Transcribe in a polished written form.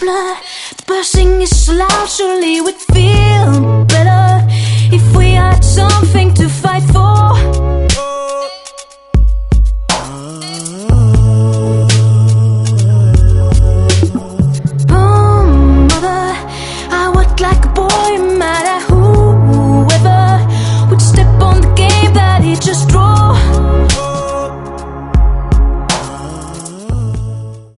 blood. The bursting is so loud, surely we'd feel better if we